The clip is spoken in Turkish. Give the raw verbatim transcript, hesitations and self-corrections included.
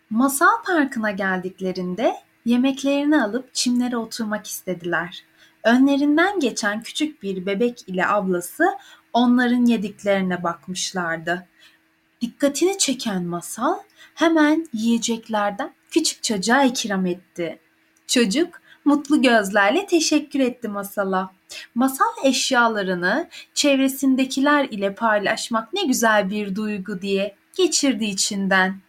Masal parkına geldiklerinde yemeklerini alıp çimlere oturmak istediler. Önlerinden geçen küçük bir bebek ile ablası onların yediklerine bakmışlardı. Dikkatini çeken Masal hemen yiyeceklerden küçük çocuğa ikram etti. Çocuk mutlu gözlerle teşekkür etti Masal'a. Masal eşyalarını çevresindekiler ile paylaşmak ne güzel bir duygu diye geçirdi içinden.